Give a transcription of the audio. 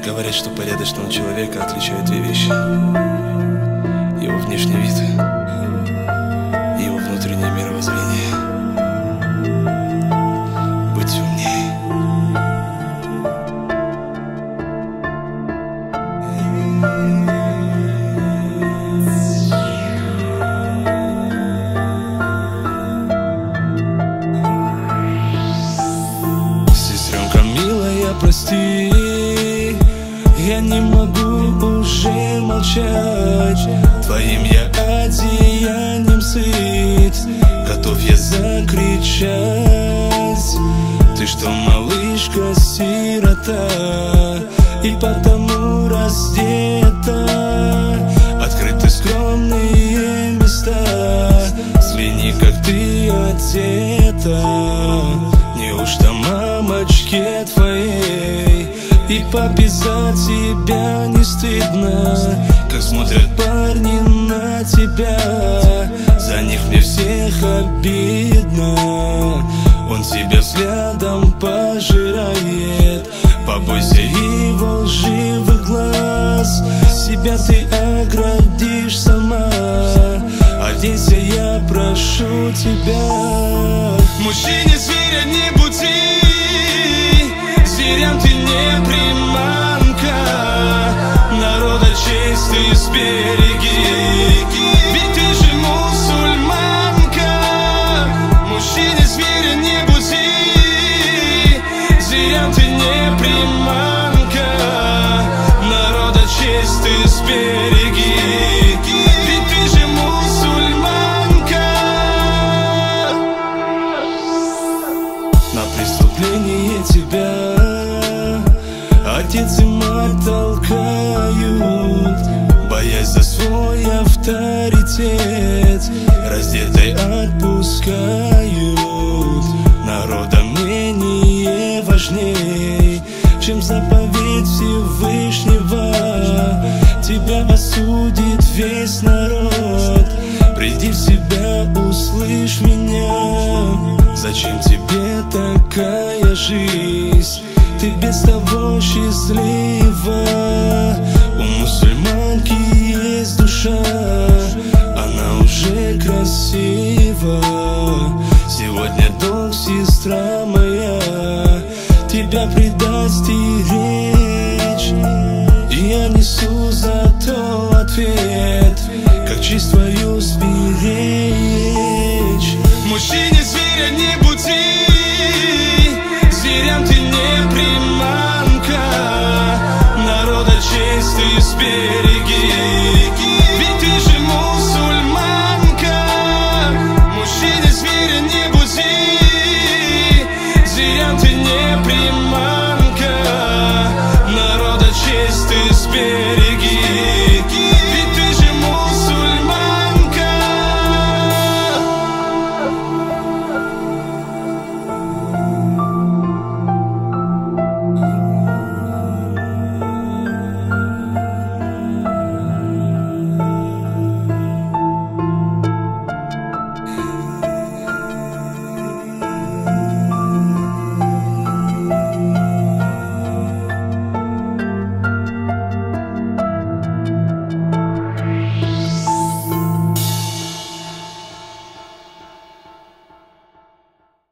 Говорят, что порядочного человека отличают две вещи: его внешний вид и его внутреннее мировоззрение. Будь умнее. Сестренка милая, прости, я не могу уже молчать. Твоим я одеянием сыт, готов я закричать. Ты что, малышка, сирота, и потому раздета? Открыты скромные места, взгляни, как ты одета. Неужто мамочке твоей и папе за тебя не стыдно? Как смотрят парни на тебя, за них мне всех обидно. Он тебя взглядом пожирает, побойся его лживых глаз. Себя ты оградишь сама, оденься, я прошу тебя. Мужчине зверя не буди, зверям ты не приманка. Народа честь ты сбереги, ведь ты же мусульманка. Мужчине зверя не буди, зверям ты не приманка. Народа честь ты сбереги, ведь ты же мусульманка. На преступление тебя отец и мать толкают, боясь за свой авторитет, раздетой отпускают. Народа мнение важней, чем заповедь Всевышнего. Тебя осудит весь народ, приди в себя, услышь меня. Зачем тебе такая жизнь? Ты без того счастлива. У мусульманки есть душа, она уже красива. Сегодня долг, сестра моя, тебя предать и речь. Я несу за то ответ, как честь твою сберечь. Мужчине зверя не буди, зверям ты не приманка. Народа честь ты сберечь.